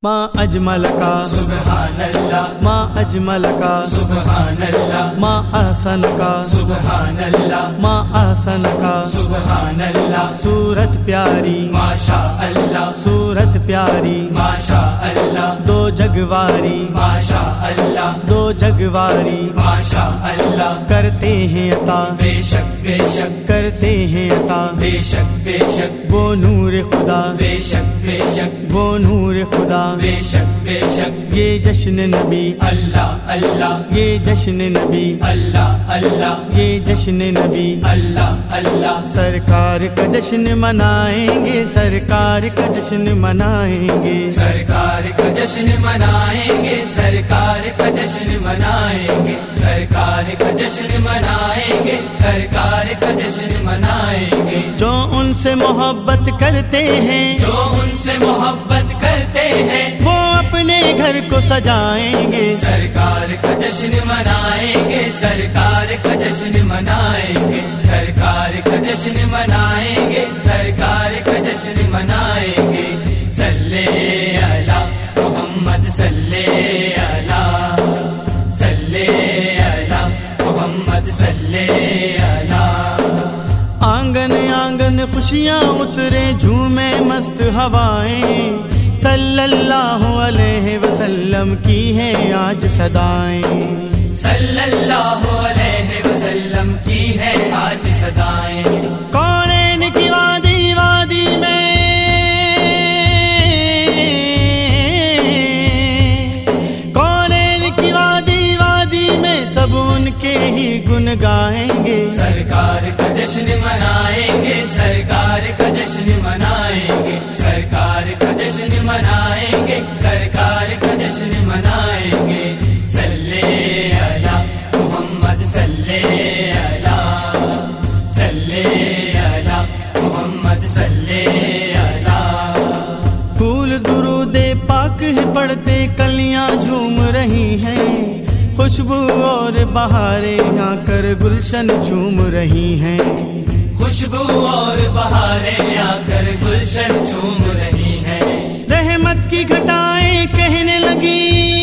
ما اجمل کا سبحان اللہ، ما اجمل کا سبحان اللہ، ما احسن کا سبحان اللہ، ما احسن کا سبحان اللہ، صورت پیاری ماشاء اللہ، صورت پیاری ماشاء اللہ، دو جگواری ماشاء اللہ، دو جگواری ماشاء اللہ، کرتے ہیں عطا بے شک بے شک، کرتے ہیں عطا بے شک بے شک، وہ نور خدا بے شک بے شک، وہ نور خدا بے شک بے شک، یہ جشن نبی اللہ اللہ، یہ جشن نبی اللہ اللہ، یہ جشن نبی اللہ اللہ، سرکار کا جشن منائیں گے سرکار کا جشن منائیں گے سرکار کا جشن منائیں گے، سرکار کا جشن منائیں گے، سرکار کا جشن منائیں گے، سرکار کا جشن منائیں گے، جو ان سے محبت کرتے ہیں جو ان سے محبت کرتے ہیں وہ اپنے گھر کو سجائیں گے سرکار کا جشن منائیں گے، سرکار کا جشن منائیں گے، سرکار کا جشن منائیں گے، سرکار کا جشن منائیں گے، صلی علی محمد صلی علی، صلی علی محمد صلی علی، آنگن آنگن خوشیاں اترے جھومے مست ہوائیں صلی اللہ علیہ وسلم کی ہیں آج صدائیں صلی اللہ علیہ وسلم کی ہے آج صدائیں، کونین کی وادی وادی میں کونین کی وادی وادی میں سب ان کے ہی گن گائیں گے سرکار کا جشن منائیں گے، سرکار کا جشن منائیں گے، سرکار کا جشن منائیں گے، سرکار کا جشن منائیں گے، صلی علی محمد صلی علی، صلی علی محمد صلی علی، پھول درود پاک ہے پڑھتے کلیاں جھوم رہی ہیں خوشبو اور بہاریں آ کر گلشن جھوم رہی ہیں خوشبو اور بہاریں آ کر گلشن جھوم رہی ہیں، رحمت کی گھٹائیں کہنے لگی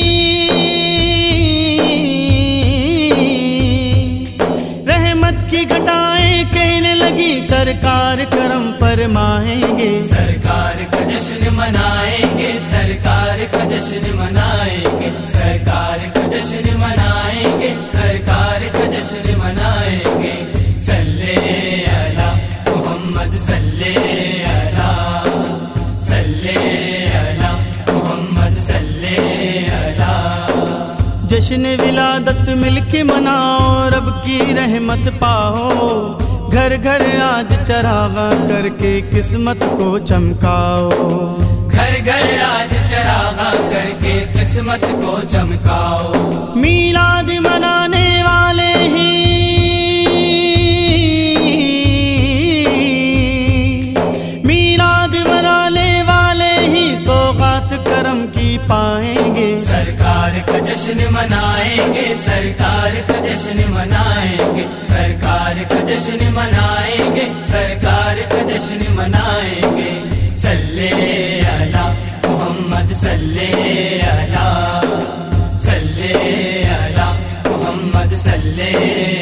رحمت کی گھٹائیں کہنے لگی سرکار کرم فرمائیں گے سرکار کا جشن منائیں گے، سرکار کا جشن منائیں گے، سرکار کا جشن منائیں گے، سرکار کا جشن منائیں گے، صلی علی محمد صلی علی، صلی علی محمد صلی علی، جشن ولادت مل کے مناؤ رب کی رحمت پاؤ گھر گھر آج چراغاں کر کے قسمت کو چمکاؤ گھر گھر آج چراغاں کر کے قسمت کو چمکاؤ، میلاد منانے والے ہی میلاد منانے والے ہی سوغات کرم کی پائیں گے سرکار کا جشن منائیں گے، سرکار کا جشن منائیں گے، سرکار کا جشن منائیں گے، سرکار کا جشن منائیں گے، صلی علی محمد صلی علی، صلی علی محمد صلی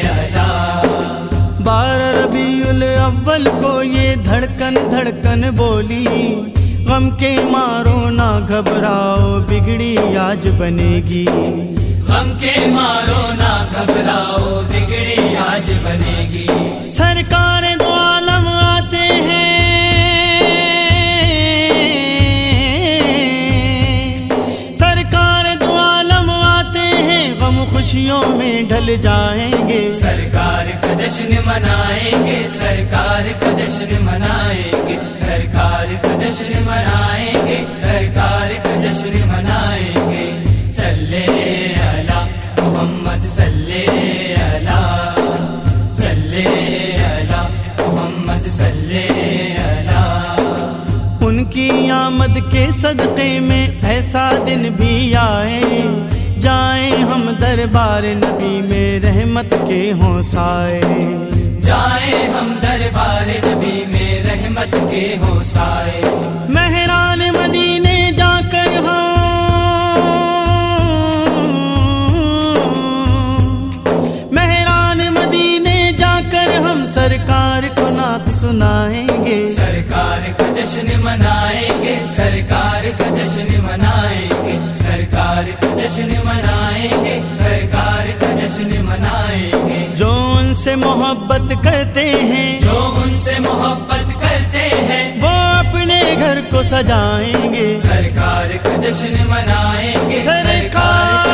علی، 12 ربیع الاول کو یہ دھڑکن دھڑکن بولی غم کے مارو نہ گھبراؤ بگڑی آج بنے گی غم کے مارو نہ گھبراؤ بگڑی آج بنے گی، سرکار دو عالم آتے ہیں سرکار دو عالم آتے ہیں غم خوشیوں میں ڈھل جائیں گے سرکار کا جشن منائیں گے، سرکار کا جشن منائیں گے، سرکار کا جشن منائیں گے، سرکار کا جشن منائیں گے، صلی علی محمد صلی علی، صلی علی محمد صلی علی، ان کی آمد کے صدقے میں ایسا دن بھی آئے جائیں ہم دربار نبی میں رحمت کے ہوں سائے جائیں ہم دربار نبی میں رحمت کے ہوں سائے، مہران مدینے جا کر ہم جشن منائیں گے، سرکار کا جشن منائیں گے، سرکار کا جشن منائیں گے، سرکار کا جشن منائیں گے۔ جو ان سے محبت کرتے ہیں، جو ان سے محبت کرتے ہیں، وہ اپنے گھر کو سجائیں گے، سرکار کا جشن منائیں گے، سرکار